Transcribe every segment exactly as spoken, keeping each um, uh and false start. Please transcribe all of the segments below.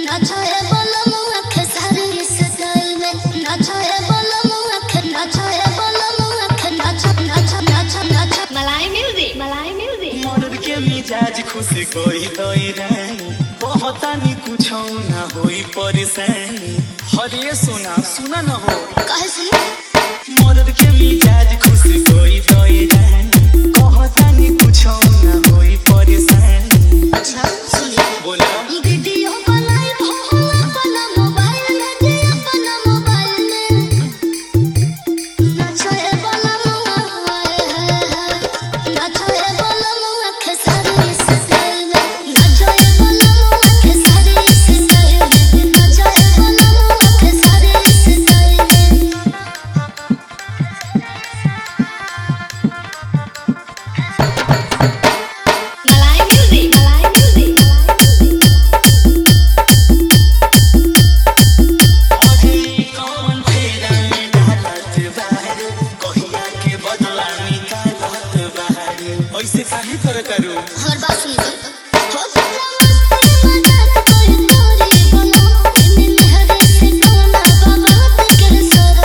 नाचो है बोलो मुँह आँखें सारी इस स्टाइल में नाचो है बोलो मुँह आँखें नाचो है बोलो मुँह आँखें नाचो नाचो नाचो नाचो मलाई म्यूजिक मलाई म्यूजिक मर्द के मिजाज खुश कोई तोई रही बहुत नहीं कुछ ना होई परेशानी हरे सुना सुना न हो कहे सुनी मर्द के मिजाज खुश कोई तोई रही बहुत नहीं कुछ ना होई परेशानी अच्छा सुनिए बोला वीडियो बनाई हो अपना मोबाइल में जी अपना मोबाइल में नाचो है बोलो मुँह नाचो है बोलो मुँह आँखें सारी इस स्टाइल में नाचो है बोलो मुँह आँखें सारी इस स्टाइल में नाचो है बोलो मुँह आँखें सारी इस स्टाइल में मलाई म्यूजिक मलाई म्यूजिक अभी कौन फेरा में डालत बाहर कहिया के बदला निकालत बाहर ऐसे काहे कर करू हर बात सुनी तो हो गया मस्ती मजाक कोई दूरी बोलो इन लहरे से सोना बाबा के सरो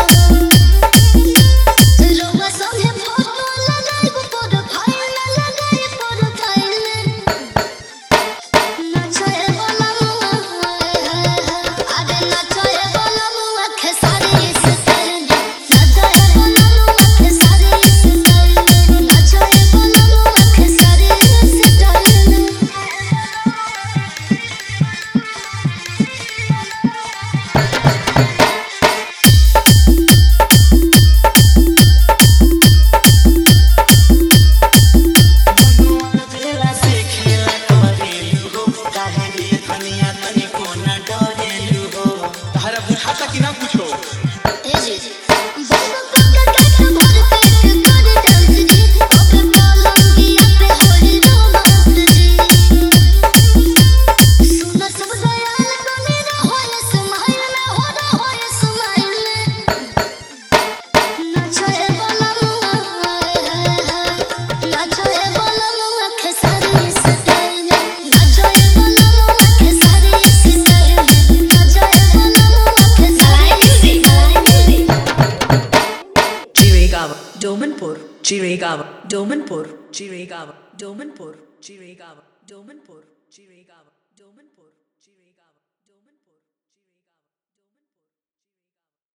रोवा संगे फोटो लगाई प्रोफाइल लगाई प्रोफाइल नाचो है बोलो अरे नाचो है बोलो मुँह आँखें सारी इस स्टाइल में नाचो है बोलो मुँह आँखें सारी इस स्टाइल में नाचो है बोलो मुँह आँखें सारी इस स्टाइल में मनुआ बेला से खेला करेलू हो काहे रे धनिया तनी कोना डरेलू हो तारा बुझाता कि ना कुछो ए जी बोलो कोका काका भर पेट कर डांस जी ओके पलंगिया पे होई रोमांस जी सुनो सब दयाल बने रहो ये स्माइल में हो रहो ये स्माइल नाचो है बोलो नाचो है बोलो मुँह आँखें सारी इस स्टाइल में नाचो है बोलो मुँह आँखें सारी इस स्टाइल में नाचो है बोलो मुँह आँखें सारी म्यूजिक मलाई music Chirigava, Domanpur, Chirigava, Domanpur, Chirigava, Domanpur, Chirigava, Domanpur, Chirigava, Domanpur.